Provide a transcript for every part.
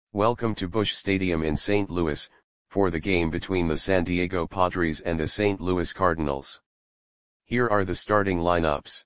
Welcome to Busch Stadium in St. Louis, for the game between the San Diego Padres and the St. Louis Cardinals. Here are the starting lineups.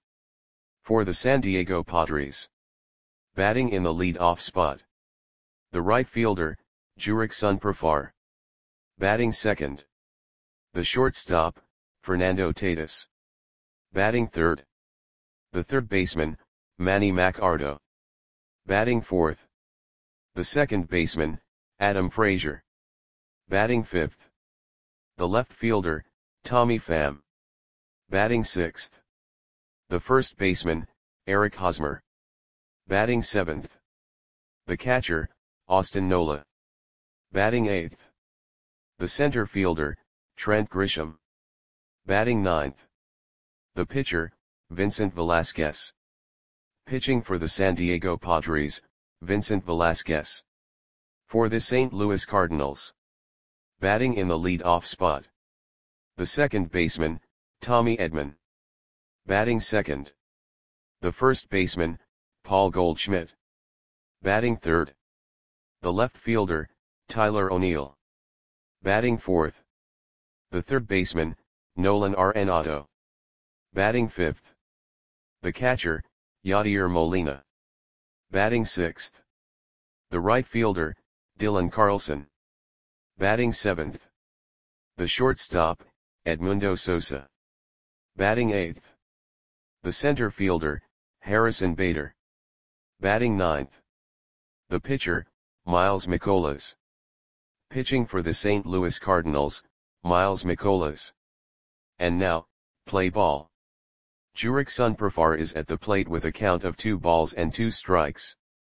For the San Diego Padres. Batting in the lead-off spot. The right fielder, Jurickson Profar. Batting second. The shortstop, Fernando Tatis. Batting third. The third baseman, Manny Machado. Batting fourth. The second baseman, Adam Frazier. Batting fifth. The left fielder, Tommy Pham. Batting sixth. The first baseman, Eric Hosmer. Batting seventh. The catcher, Austin Nola. Batting eighth. The center fielder, Trent Grisham. Batting ninth. The pitcher, Vincent Velasquez. Pitching for the San Diego Padres, Vincent Velasquez. For the St. Louis Cardinals. Batting in the lead-off spot. The second baseman, Tommy Edman. Batting second. The first baseman, Paul Goldschmidt. Batting third. The left fielder, Tyler O'Neill. Batting fourth. The third baseman, Nolan Arenado. Batting fifth. The catcher, Yadier Molina. Batting sixth. The right fielder, Dylan Carlson. Batting seventh. The shortstop, Edmundo Sosa. Batting eighth. The center fielder, Harrison Bader. Batting ninth. The pitcher, Miles Mikolas. Pitching for the St. Louis Cardinals, Miles Mikolas. And now, play ball. Jurickson Profar is at the plate with a count of 2 balls and 2 strikes.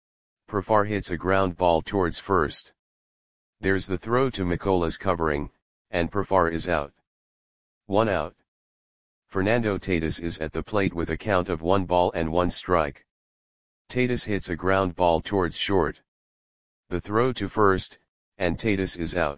Profar hits a ground ball towards first. There's the throw to Mikolas covering, and Profar is out. 1 out. Fernando Tatis is at the plate with a count of 1 ball and 1 strike. Tatis hits a ground ball towards short. The throw to first, and Tatis is out.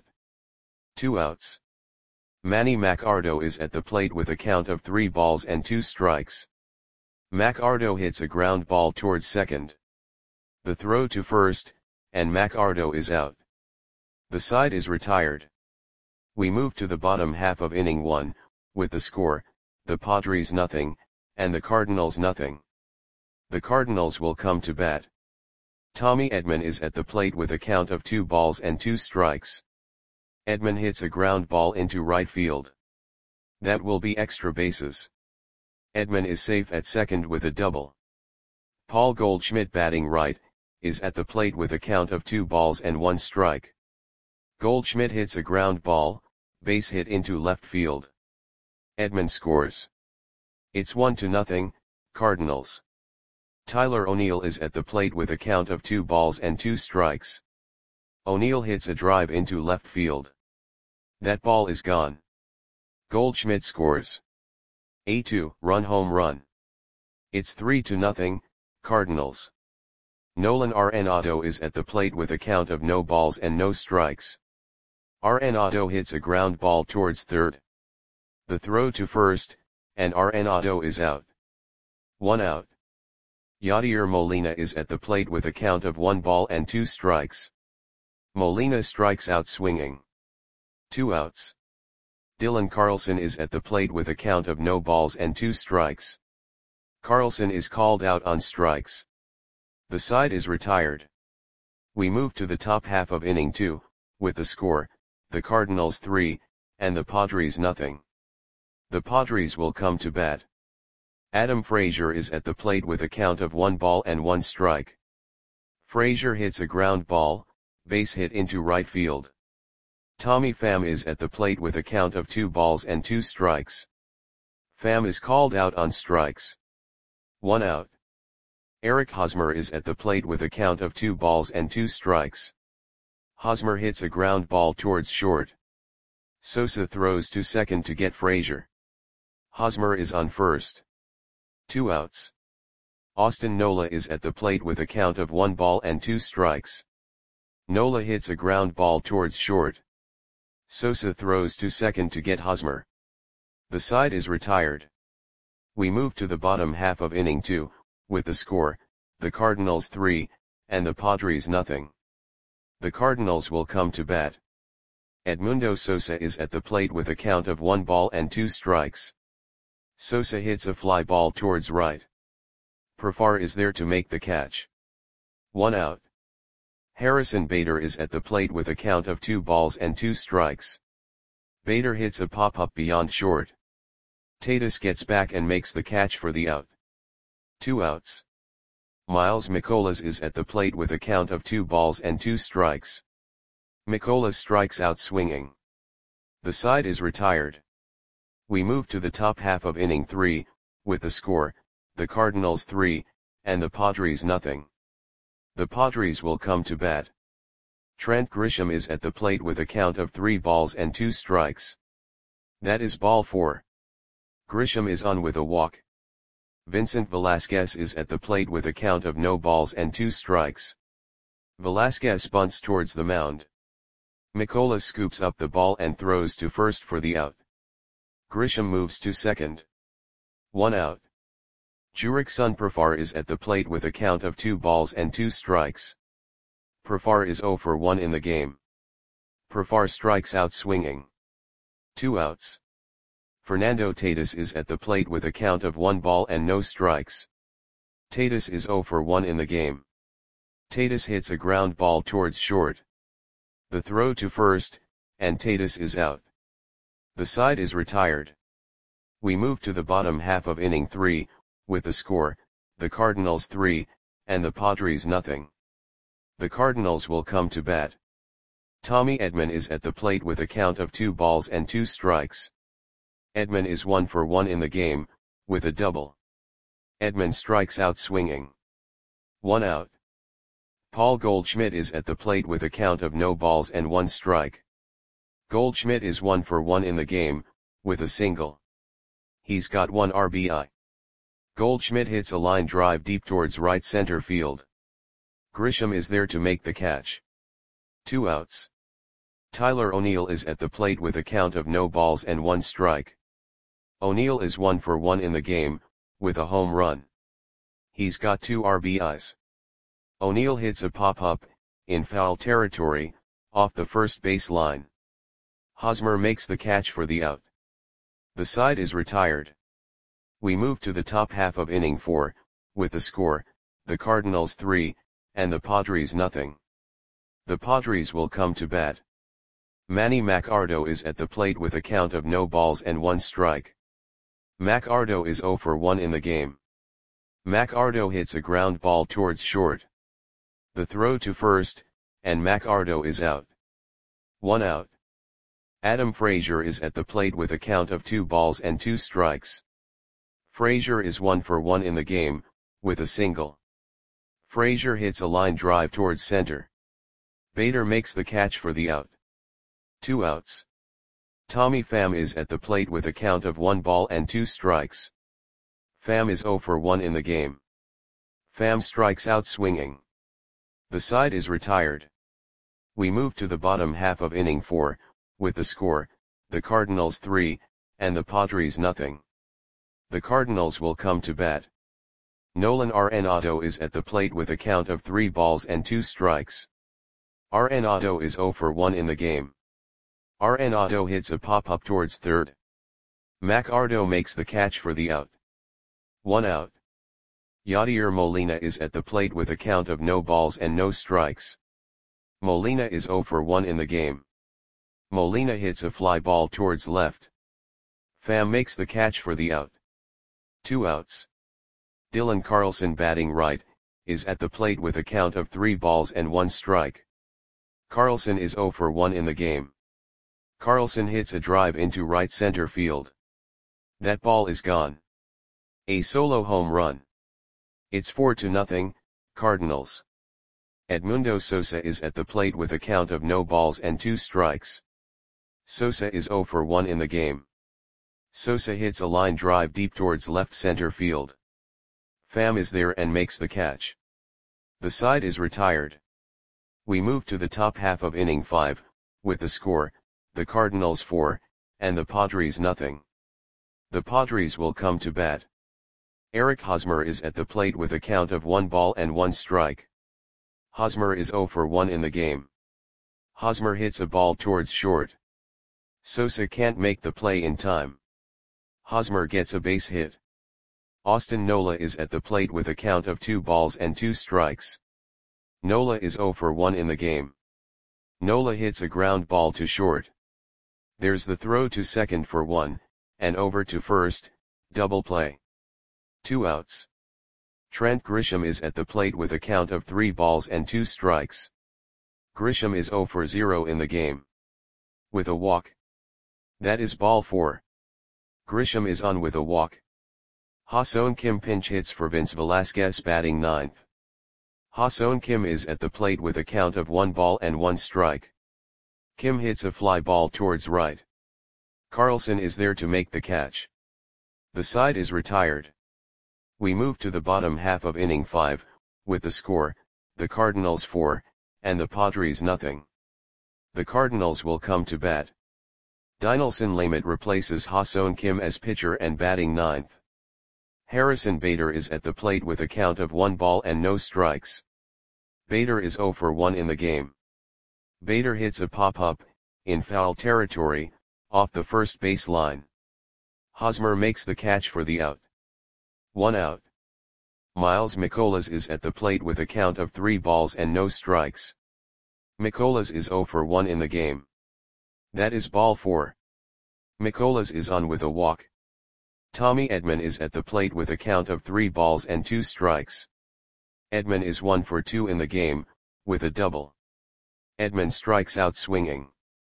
2 outs. Manny Machado is at the plate with a count of 3 balls and 2 strikes. Machado hits a ground ball towards second. The throw to first, and Machado is out. The side is retired. We move to the bottom half of inning 1, with the score, the Padres nothing, and the Cardinals nothing. The Cardinals will come to bat. Tommy Edman is at the plate with a count of 2 balls and 2 strikes. Edman hits a ground ball into right field. That will be extra bases. Edman is safe at second with a double. Paul Goldschmidt, batting right, is at the plate with a count of 2 balls and 1 strike. Goldschmidt hits a ground ball, base hit into left field. Edman scores. It's 1-0, Cardinals. Tyler O'Neill is at the plate with a count of 2 balls and 2 strikes. O'Neill hits a drive into left field. That ball is gone. Goldschmidt scores. A 2-run home run. It's 3-0, Cardinals. Nolan Arenado is at the plate with a count of no balls and no strikes. Arenado hits a ground ball towards third. The throw to first, and Arenado is out. 1 out. Yadier Molina is at the plate with a count of 1 ball and 2 strikes. Molina strikes out swinging. 2 outs. Dylan Carlson is at the plate with a count of no balls and 2 strikes. Carlson is called out on strikes. The side is retired. We move to the top half of inning 2, with the score, the Cardinals 3, and the Padres nothing. The Padres will come to bat. Adam Frazier is at the plate with a count of 1 ball and 1 strike. Frazier hits a ground ball, base hit into right field. Tommy Pham is at the plate with a count of 2 balls and 2 strikes. Pham is called out on strikes. 1 out. Eric Hosmer is at the plate with a count of 2 balls and 2 strikes. Hosmer hits a ground ball towards short. Sosa throws to second to get Frazier. Hosmer is on first. 2 outs. Austin Nola is at the plate with a count of 1 ball and 2 strikes. Nola hits a ground ball towards short. Sosa throws to second to get Hosmer. The side is retired. We move to the bottom half of inning 2, with the score, the Cardinals 3, and the Padres nothing. The Cardinals will come to bat. Edmundo Sosa is at the plate with a count of 1 ball and 2 strikes. Sosa hits a fly ball towards right. Profar is there to make the catch. 1 out. Harrison Bader is at the plate with a count of 2 balls and 2 strikes. Bader hits a pop-up beyond short. Tatis gets back and makes the catch for the out. 2 outs. Miles Mikolas is at the plate with a count of 2 balls and 2 strikes. Mikolas strikes out swinging. The side is retired. We move to the top half of inning 3, with the score, the Cardinals 3, and the Padres nothing. The Padres will come to bat. Trent Grisham is at the plate with a count of 3 balls and 2 strikes. That is ball 4. Grisham is on with a walk. Vincent Velasquez is at the plate with a count of no balls and 2 strikes. Velasquez bunts towards the mound. Mikolas scoops up the ball and throws to first for the out. Grisham moves to second. 1 out. Jurickson Profar is at the plate with a count of 2 balls and 2 strikes. Profar is 0 for 1 in the game. Profar strikes out swinging. 2 outs. Fernando Tatis is at the plate with a count of 1 ball and no strikes. Tatis is 0 for 1 in the game. Tatis hits a ground ball towards short. The throw to first, and Tatis is out. The side is retired. We move to the bottom half of inning 3, with the score, the Cardinals 3, and the Padres nothing. The Cardinals will come to bat. Tommy Edman is at the plate with a count of 2 balls and 2 strikes. Edman is 1 for 1 in the game, with a double. Edman strikes out swinging. 1 out. Paul Goldschmidt is at the plate with a count of no balls and 1 strike. Goldschmidt is 1 for 1 in the game, with a single. He's got 1 RBI. Goldschmidt hits a line drive deep towards right center field. Grisham is there to make the catch. 2 outs. Tyler O'Neill is at the plate with a count of no balls and 1 strike. O'Neill is 1 for 1 in the game, with a home run. He's got 2 RBIs. O'Neill hits a pop-up, in foul territory, off the first base line. Hosmer makes the catch for the out. The side is retired. We move to the top half of inning 4, with the score, the Cardinals 3, and the Padres nothing. The Padres will come to bat. Manny Machado is at the plate with a count of no balls and 1 strike. Machado is 0 for 1 in the game. Machado hits a ground ball towards short. The throw to first, and Machado is out. 1 out. Adam Frazier is at the plate with a count of 2 balls and 2 strikes. Frazier is 1 for 1 in the game, with a single. Frazier hits a line drive towards center. Bader makes the catch for the out. 2 outs. Tommy Pham is at the plate with a count of 1 ball and 2 strikes. Pham is 0 for 1 in the game. Pham strikes out swinging. The side is retired. We move to the bottom half of inning 4, with the score, the Cardinals 3, and the Padres nothing. The Cardinals will come to bat. Nolan Arenado is at the plate with a count of 3 balls and 2 strikes. Arenado is 0 for 1 in the game. Arenado hits a pop-up towards third. Machado makes the catch for the out. 1 out. Yadier Molina is at the plate with a count of no balls and no strikes. Molina is 0 for 1 in the game. Molina hits a fly ball towards left. Pham makes the catch for the out. 2 outs. Dylan Carlson batting right, is at the plate with a count of 3 balls and 1 strike. Carlson is 0 for 1 in the game. Carlson hits a drive into right center field. That ball is gone. A solo home run. It's 4-0, Cardinals. Edmundo Sosa is at the plate with a count of no balls and 2 strikes. Sosa is 0 for 1 in the game. Sosa hits a line drive deep towards left center field. Pham is there and makes the catch. The side is retired. We move to the top half of inning 5, with the score, the Cardinals 4, and the Padres nothing. The Padres will come to bat. Eric Hosmer is at the plate with a count of 1 ball and 1 strike. Hosmer is 0 for 1 in the game. Hosmer hits a ball towards short. Sosa can't make the play in time. Hosmer gets a base hit. Austin Nola is at the plate with a count of 2 balls and 2 strikes. Nola is 0 for 1 in the game. Nola hits a ground ball to short. There's the throw to second for 1, and over to first, double play. 2 outs. Trent Grisham is at the plate with a count of 3 balls and 2 strikes. Grisham is 0 for 0 in the game. With a walk. That is ball 4. Grisham is on with a walk. Ha-Seong Kim pinch hits for Vince Velasquez batting 9th. Ha-Seong Kim is at the plate with a count of 1 ball and 1 strike. Kim hits a fly ball towards right. Carlson is there to make the catch. The side is retired. We move to the bottom half of inning 5, with the score, the Cardinals 4, and the Padres nothing. The Cardinals will come to bat. Dinelson Lamet replaces Ha-Seong Kim as pitcher and batting 9th. Harrison Bader is at the plate with a count of 1 ball and no strikes. Bader is 0 for 1 in the game. Bader hits a pop-up, in foul territory, off the first base line. Hosmer makes the catch for the out. 1 out. Miles Mikolas is at the plate with a count of 3 balls and no strikes. Mikolas is 0 for 1 in the game. That is ball 4. Mikolas is on with a walk. Tommy Edman is at the plate with a count of 3 balls and 2 strikes. Edman is 1 for 2 in the game, with a double. Edman strikes out swinging.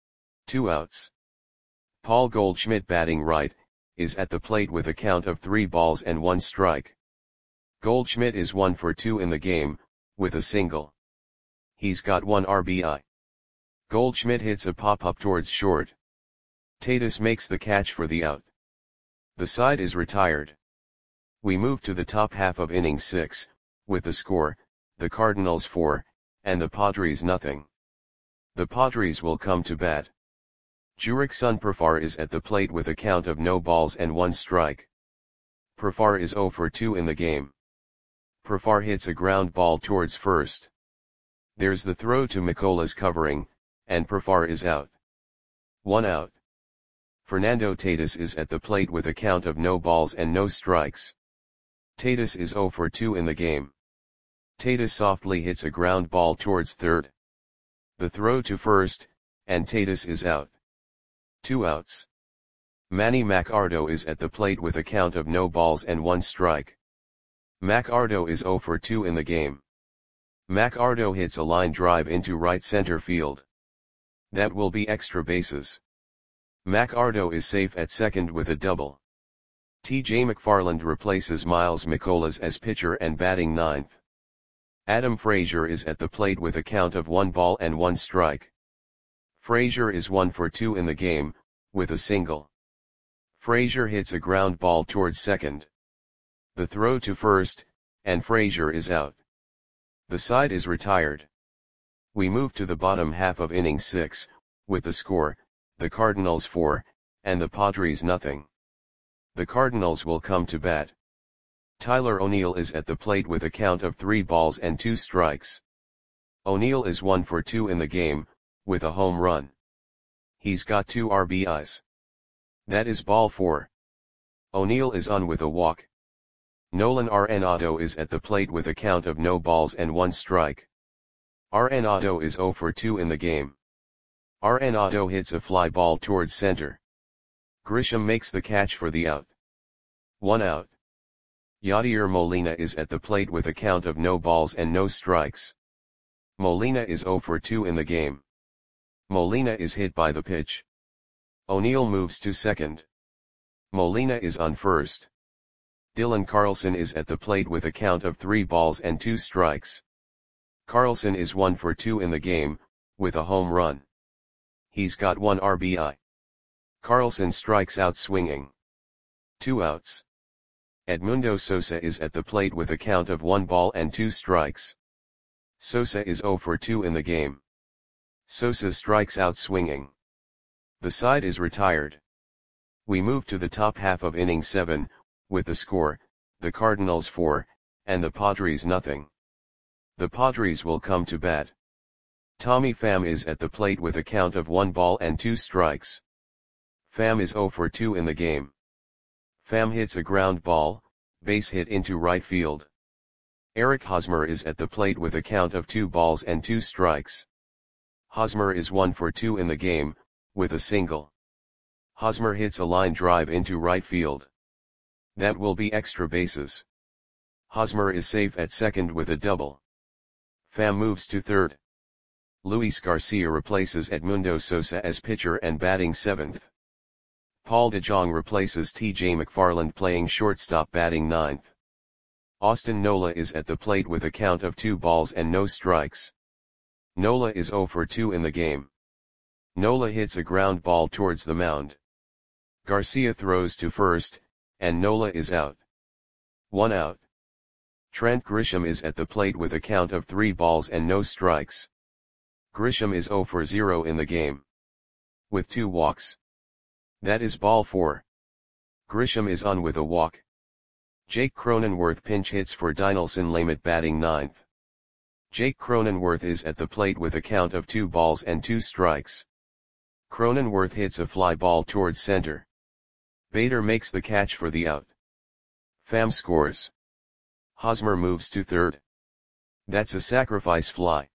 2 outs. Paul Goldschmidt batting right, is at the plate with a count of 3 balls and 1 strike. Goldschmidt is 1 for 2 in the game, with a single. He's got 1 RBI. Goldschmidt hits a pop-up towards short. Tatis makes the catch for the out. The side is retired. We move to the top half of inning 6, with the score, the Cardinals 4, and the Padres nothing. The Padres will come to bat. Jurickson Profar is at the plate with a count of no balls and 1 strike. Profar is 0 for 2 in the game. Profar hits a ground ball towards first. There's the throw to Mikolas covering, and Profar is out. 1 out. Fernando Tatis is at the plate with a count of no balls and no strikes. Tatis is 0 for 2 in the game. Tatis softly hits a ground ball towards third. The throw to first, and Tatis is out. 2 outs. Manny Machado is at the plate with a count of no balls and 1 strike. Machado is 0 for 2 in the game. Machado hits a line drive into right center field. That will be extra bases. Machado is safe at second with a double. T.J. McFarland replaces Miles Mikolas as pitcher and batting 9th. Adam Frazier is at the plate with a count of 1 ball and 1 strike. Frazier is 1 for 2 in the game, with a single. Frazier hits a ground ball towards second. The throw to first, and Frazier is out. The side is retired. We move to the bottom half of inning 6, with the score, the Cardinals 4, and the Padres nothing. The Cardinals will come to bat. Tyler O'Neill is at the plate with a count of 3 balls and 2 strikes. O'Neill is 1 for 2 in the game, with a home run. He's got 2 RBIs. That is ball 4. O'Neill is on with a walk. Nolan Arenado is at the plate with a count of no balls and 1 strike. Arenado is 0 for 2 in the game. Arenado hits a fly ball towards center. Grisham makes the catch for the out. 1 out. Yadier Molina is at the plate with a count of no balls and no strikes. Molina is 0 for 2 in the game. Molina is hit by the pitch. O'Neill moves to second. Molina is on first. Dylan Carlson is at the plate with a count of 3 balls and 2 strikes. Carlson is 1 for 2 in the game, with a home run. He's got 1 RBI. Carlson strikes out swinging. 2 outs. Edmundo Sosa is at the plate with a count of 1 ball and 2 strikes. Sosa is 0 for 2 in the game. Sosa strikes out swinging. The side is retired. We move to the top half of inning 7, with the score, the Cardinals 4, and the Padres nothing. The Padres will come to bat. Tommy Pham is at the plate with a count of 1 ball and 2 strikes. Pham is 0 for 2 in the game. Pham hits a ground ball, base hit into right field. Eric Hosmer is at the plate with a count of 2 balls and 2 strikes. Hosmer is 1 for 2 in the game, with a single. Hosmer hits a line drive into right field. That will be extra bases. Hosmer is safe at second with a double. Pham moves to third. Luis Garcia replaces Edmundo Sosa as pitcher and batting 7th. Paul DeJong replaces T.J. McFarland playing shortstop batting 9th. Austin Nola is at the plate with a count of 2 balls and no strikes. Nola is 0 for 2 in the game. Nola hits a ground ball towards the mound. Garcia throws to first, and Nola is out. 1 out. Trent Grisham is at the plate with a count of 3 balls and no strikes. Grisham is 0 for 0 in the game. With 2 walks. That is ball 4. Grisham is on with a walk. Jake Cronenworth pinch hits for Dinelson Lamet batting 9th. Jake Cronenworth is at the plate with a count of 2 balls and 2 strikes. Cronenworth hits a fly ball towards center. Bader makes the catch for the out. Pham scores. Hosmer moves to third. That's a sacrifice fly.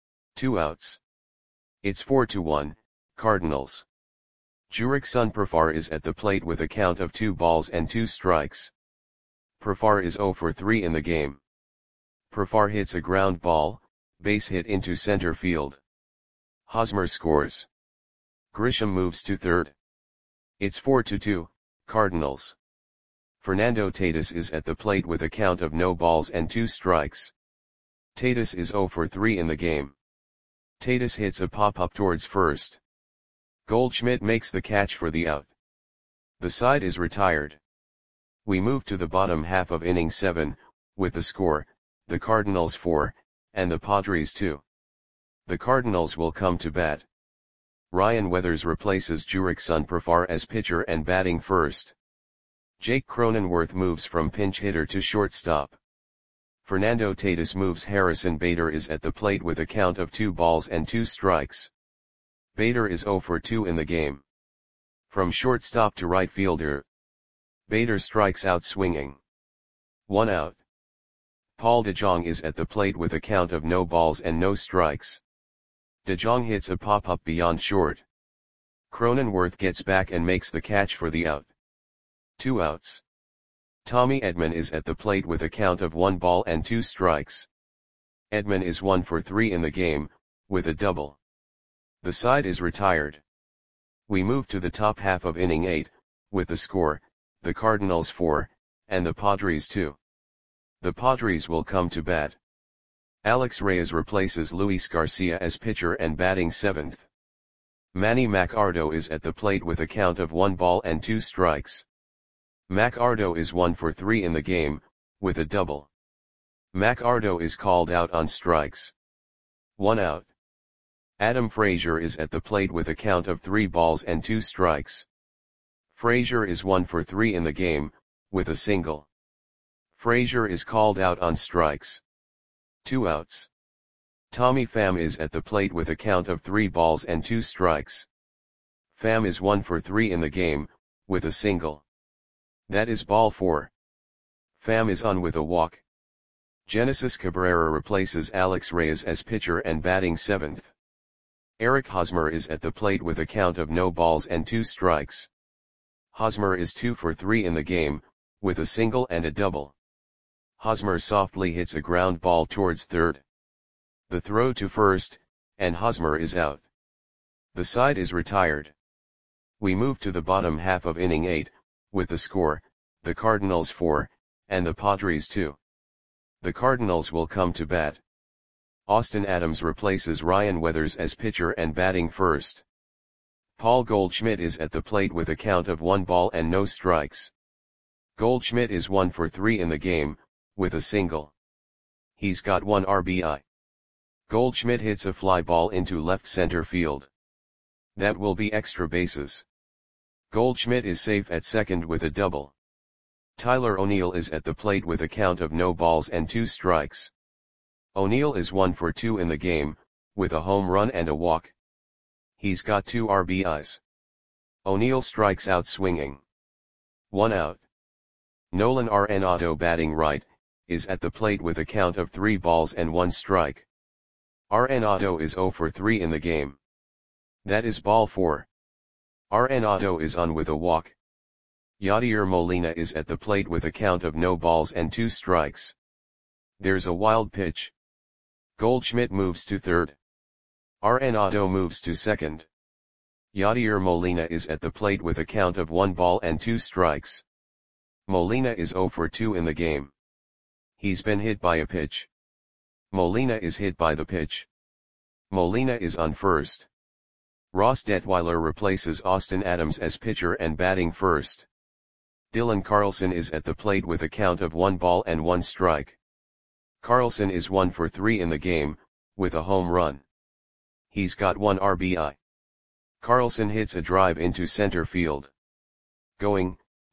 2 outs. It's 4-1, Cardinals. Jurickson Profar is at the plate with a count of 2 balls and 2 strikes. Profar is 0 for 3 in the game. Profar hits a ground ball, base hit into center field. Hosmer scores. Grisham moves to third. It's 4-2, Cardinals. Fernando Tatis is at the plate with a count of no balls and 2 strikes. Tatis is 0 for 3 in the game. Tatis hits a pop-up towards first. Goldschmidt makes the catch for the out. The side is retired. We move to the bottom half of inning 7, with the score, the Cardinals 4, and the Padres 2. The Cardinals will come to bat. Ryan Weathers replaces Jurickson Profar as pitcher and batting first. Jake Cronenworth moves from pinch hitter to shortstop. Fernando Tatis moves. Harrison Bader is at the plate with a count of 2 balls and 2 strikes. Bader is 0 for 2 in the game. From shortstop to right fielder. Bader strikes out swinging. 1 out. Paul DeJong is at the plate with a count of no balls and no strikes. DeJong hits a pop-up beyond short. Cronenworth gets back and makes the catch for the out. 2 outs. Tommy Edman is at the plate with a count of 1 ball and 2 strikes. Edman is 1 for 3 in the game, with a double. The side is retired. We move to the top half of inning 8, with the score, the Cardinals 4, and the Padres 2. The Padres will come to bat. Alex Reyes replaces Luis Garcia as pitcher and batting 7th. Manny Machado is at the plate with a count of 1 ball and 2 strikes. Machado is 1 for 3 in the game, with a double. Machado is called out on strikes. 1 out. Adam Frazier is at the plate with a count of 3 balls and 2 strikes. Frazier is 1 for 3 in the game, with a single. Frazier is called out on strikes. 2 outs. Tommy Pham is at the plate with a count of 3 balls and 2 strikes. Pham is 1 for 3 in the game, with a single. That is ball 4. Pham is on with a walk. Genesis Cabrera replaces Alex Reyes as pitcher and batting 7th. Eric Hosmer is at the plate with a count of no balls and 2 strikes. Hosmer is 2 for 3 in the game, with a single and a double. Hosmer softly hits a ground ball towards third. The throw to first, and Hosmer is out. The side is retired. We move to the bottom half of inning 8, with the score, the Cardinals 4, and the Padres 2. The Cardinals will come to bat. Austin Adams replaces Ryan Weathers as pitcher and batting first. Paul Goldschmidt is at the plate with a count of 1 ball and no strikes. Goldschmidt is 1 for 3 in the game, with a single. He's got 1 RBI. Goldschmidt hits a fly ball into left center field. That will be extra bases. Goldschmidt is safe at second with a double. Tyler O'Neill is at the plate with a count of no balls and 2 strikes. O'Neill is 1 for 2 in the game, with a home run and a walk. He's got 2 RBIs. O'Neill strikes out swinging. 1 out. Nolan Arenado, batting right, is at the plate with a count of 3 balls and 1 strike. Arenado is 0 for 3 in the game. That is ball 4. Arenado is on with a walk. Yadier Molina is at the plate with a count of no balls and 2 strikes. There's a wild pitch. Goldschmidt moves to third. Arenado moves to second. Yadier Molina is at the plate with a count of 1 ball and 2 strikes. Molina is 0 for 2 in the game. He's been hit by a pitch. Molina is hit by the pitch. Molina is on first. Ross Detweiler replaces Austin Adams as pitcher and batting first. Dylan Carlson is at the plate with a count of 1 ball and 1 strike. Carlson is 1 for 3 in the game, with a home run. He's got 1 RBI. Carlson hits a drive into center field. Going,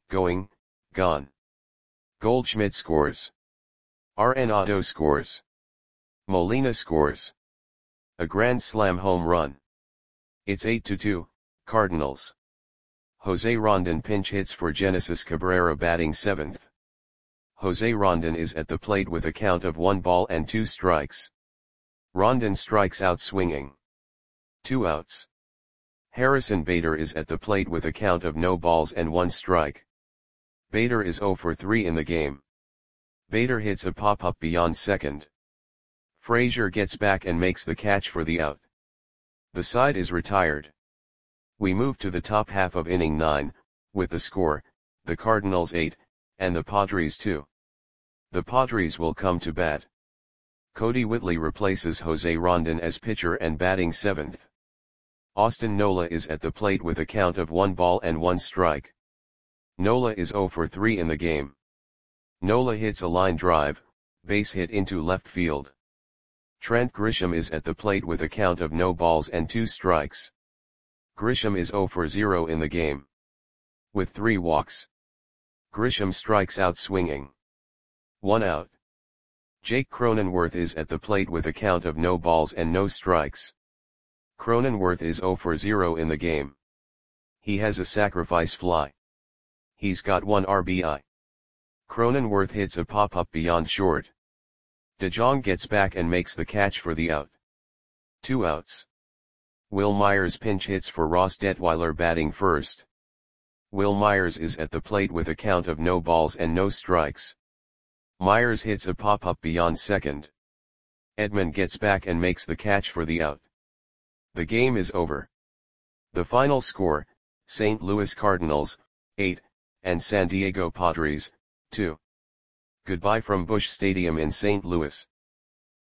gone. Goldschmidt scores. Arenado scores. Molina scores. A grand slam home run. It's 8-2, Cardinals. Jose Rondon pinch hits for Genesis Cabrera, batting 7th. Jose Rondon is at the plate with a count of 1 ball and 2 strikes. Rondon strikes out swinging. 2 outs. Harrison Bader is at the plate with a count of no balls and 1 strike. Bader is 0 for 3 in the game. Bader hits a pop-up beyond second. Frazier gets back and makes the catch for the out. The side is retired. We move to the top half of inning 9, with the score, the Cardinals 8, and the Padres 2. The Padres will come to bat. Cody Whitley replaces Jose Rondon as pitcher and batting 7th. Austin Nola is at the plate with a count of 1 ball and 1 strike. Nola is 0 for 3 in the game. Nola hits a line drive, base hit into left field. Trent Grisham is at the plate with a count of no balls and 2 strikes. Grisham is 0 for 0 in the game. With 3 walks. Grisham strikes out swinging. 1 out. Jake Cronenworth is at the plate with a count of no balls and no strikes. Cronenworth is 0 for 0 in the game. He has a sacrifice fly. He's got 1 RBI. Cronenworth hits a pop-up beyond short. DeJong gets back and makes the catch for the out. 2 outs. Will Myers pinch hits for Ross Detweiler, batting first. Will Myers is at the plate with a count of no balls and no strikes. Myers hits a pop-up beyond second. Edman gets back and makes the catch for the out. The game is over. The final score, St. Louis Cardinals, 8, and San Diego Padres, 2. Goodbye from Busch Stadium in St. Louis.